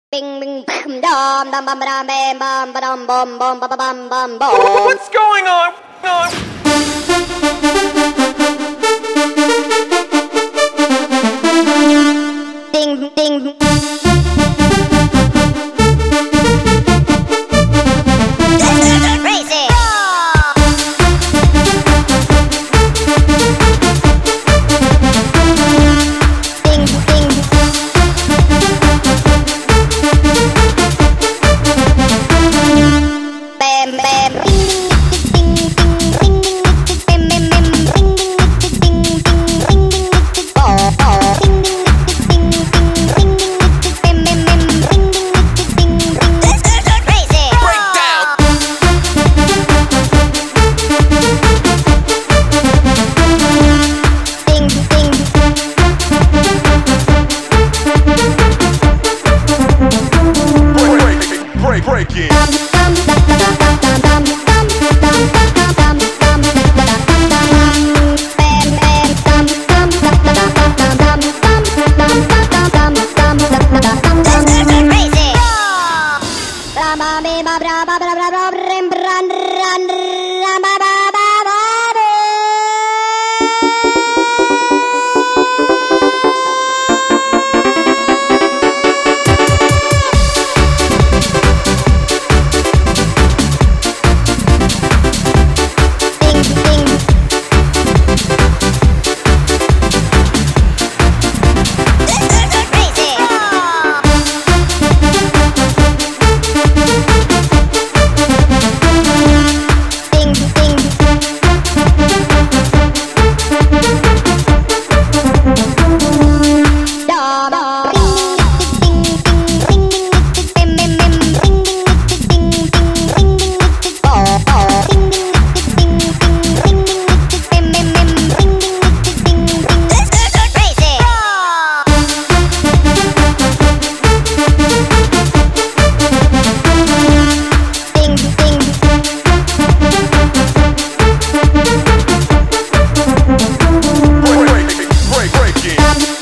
Bing bing bam dum dum bam bam bam bam bam bam bam bam bam bam bam. What's going on? Ding ding. Crazy. Ding ding. Bam bam. Ding ding ding ding ding. Bam bam bam. Ding ding ding ding ding ding. Oh oh. Ding ding ding ding ding ding. Bam bam bam. Ding ding ding ding. Crazy. Breakdown. Ding ding. Break it. Break it.